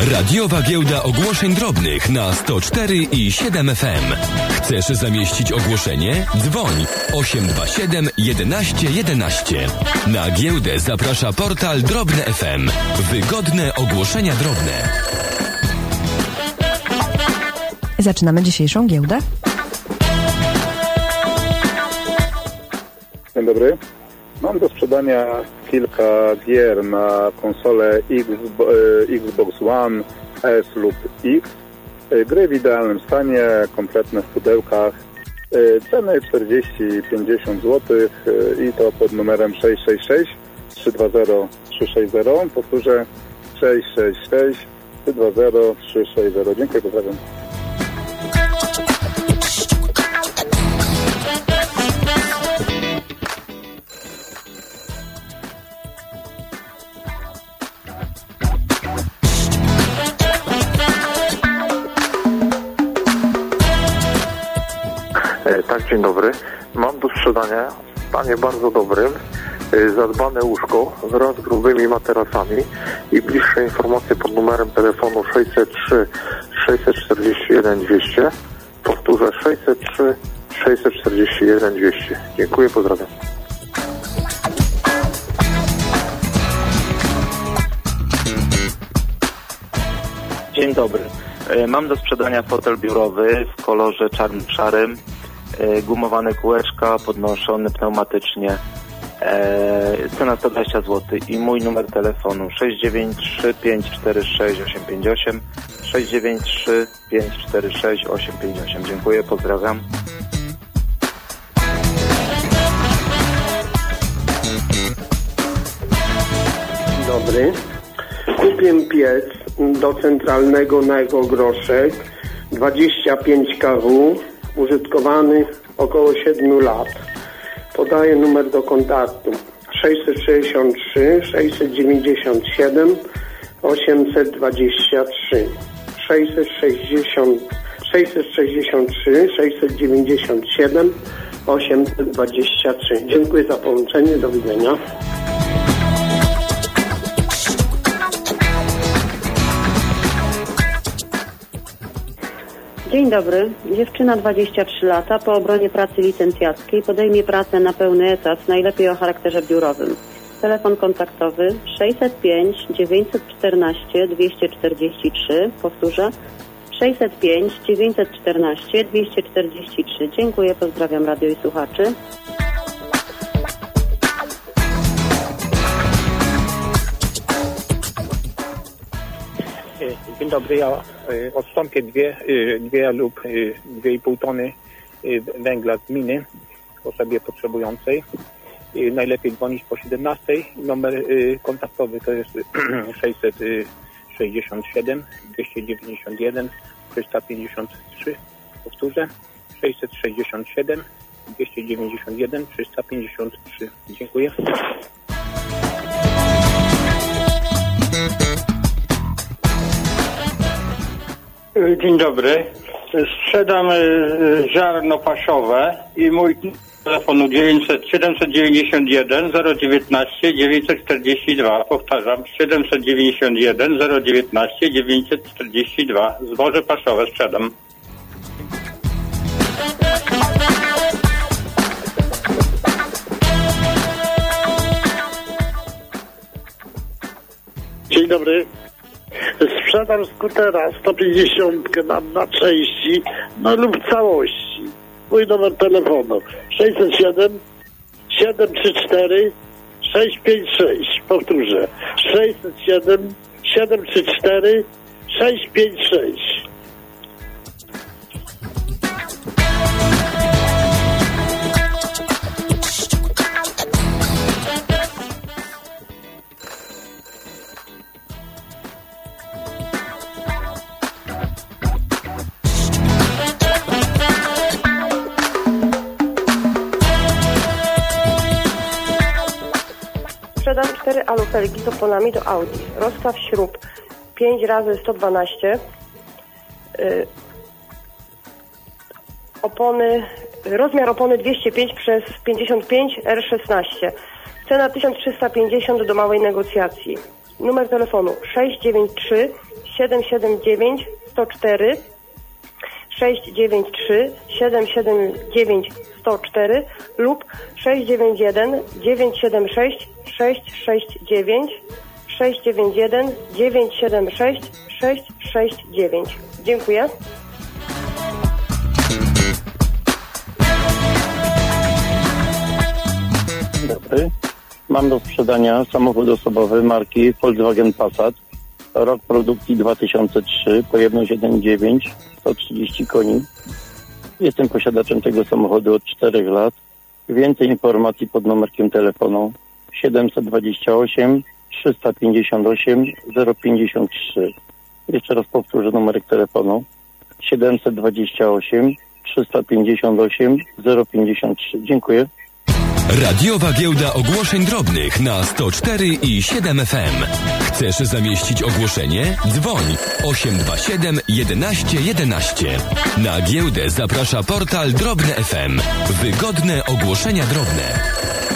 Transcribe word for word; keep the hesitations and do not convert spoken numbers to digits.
Radiowa Giełda Ogłoszeń Drobnych na sto cztery i siedem F M. Chcesz zamieścić ogłoszenie? Dzwoń osiem dwa siedem jedenaście jedenaście. Na giełdę zaprasza portal Drobne F M. Wygodne ogłoszenia drobne. Zaczynamy dzisiejszą giełdę. Dzień dobry. Mam do sprzedania kilka gier na konsolę Xbox One, S lub X. Gry w idealnym stanie, kompletne w pudełkach. Ceny czterdzieści pięćdziesiąt złotych i to pod numerem sześć sześć sześć trzy dwa zero trzy sześć zero. Powtórzę sześć sześć sześć trzy dwa zero trzy sześć zero. Dziękuję, pozdrawiam. Tak, dzień dobry. Mam do sprzedania w stanie bardzo dobrym zadbane łóżko wraz z grubymi materacami i bliższe informacje pod numerem telefonu sześćset trzy sześćset czterdzieści jeden dwieście. Powtórzę sześćset trzy sześćset czterdzieści jeden dwieście. Dziękuję, pozdrawiam. Dzień dobry. Mam do sprzedania fotel biurowy w kolorze czarno-szarym. Gumowane kółeczka, podnoszony pneumatycznie. Eee, cena sto dwadzieścia złotych i mój numer telefonu sześć dziewięć trzy pięć cztery sześć osiem pięć osiem sześć dziewięć trzy pięć cztery sześć osiem pięć osiem. Dziękuję, pozdrawiam. Dzień dobry. Kupię piec do centralnego na jego groszek dwadzieścia pięć kilowattów, użytkowany około siedem lat. Podaję numer do kontaktu sześćset sześćdziesiąt trzy sześćset dziewięćdziesiąt siedem osiemset dwadzieścia trzy sześćset sześćdziesiąt sześćset sześćdziesiąt trzy sześćset dziewięćdziesiąt siedem osiemset dwadzieścia trzy. Dziękuję za połączenie. Do widzenia. Dzień dobry. Dziewczyna dwadzieścia trzy lata, po obronie pracy licencjackiej podejmie pracę na pełny etat, najlepiej o charakterze biurowym. Telefon kontaktowy sześćset pięć dziewięćset czternaście dwieście czterdzieści trzy. Powtórzę sześćset pięć dziewięćset czternaście dwieście czterdzieści trzy. Dziękuję, pozdrawiam radio i słuchaczy. Dzień dobry, ja odstąpię dwie, dwie lub dwie i pół tony węgla z miny osobie potrzebującej. Najlepiej dzwonić po siedemnastej. Numer kontaktowy to jest sześćset sześćdziesiąt siedem dwieście dziewięćdziesiąt jeden trzysta pięćdziesiąt trzy. Powtórzę sześćset sześćdziesiąt siedem dwieście dziewięćdziesiąt jeden trzysta pięćdziesiąt trzy. Dziękuję. Dzień dobry. Sprzedam ziarno pasiowe i mój telefon dziewięćset siedemset dziewięćdziesiąt jeden zero dziewiętnaście dziewięćset czterdzieści dwa. Powtarzam, siedemset dziewięćdziesiąt jeden zero dziewiętnaście dziewięćset czterdzieści dwa. Zboże paszowe sprzedam. Dzień dobry. Sprzedam skutera sto pięćdziesiąt mam na części, no lub całości. Mój numer telefonu sześćset siedem siedem trzy cztery sześć pięć sześć. Powtórzę sześćset siedem siedem trzy cztery sześć pięć sześć. Sprzedam cztery alufelgi z oponami do Audi. Rozstaw śrub pięć razy sto dwanaście. Yy, opony, rozmiar opony dwieście pięć przez pięćdziesiąt pięć R szesnaście. Cena tysiąc trzysta pięćdziesiąt do małej negocjacji. Numer telefonu sześć dziewięć trzy siedem siedem dziewięć sto cztery, sześć dziewięć trzy siedem siedem dziewięć sto cztery lub sześć dziewięć jeden dziewięć siedem sześć sześć sześć dziewięć, sześć dziewięć jeden dziewięć siedem sześć sześć sześć dziewięć. Dziękuję. Dzień dobry. Mam do sprzedania samochód osobowy marki Volkswagen Passat. Rok produkcji dwa tysiące trzy, pojemność jeden przecinek dziewięć, sto trzydzieści koni. Jestem posiadaczem tego samochodu od czterech lat. Więcej informacji pod numerkiem telefonu siedem dwa osiem trzysta pięćdziesiąt osiem zero pięćdziesiąt trzy. Jeszcze raz powtórzę numerek telefonu siedem dwa osiem trzysta pięćdziesiąt osiem zero pięćdziesiąt trzy. Dziękuję. Radiowa Giełda Ogłoszeń Drobnych na sto cztery i siedem F M. Chcesz zamieścić ogłoszenie? Dzwoń osiem dwa siedem jedenaście jedenaście. Na giełdę zaprasza portal Drobne F M. Wygodne ogłoszenia drobne.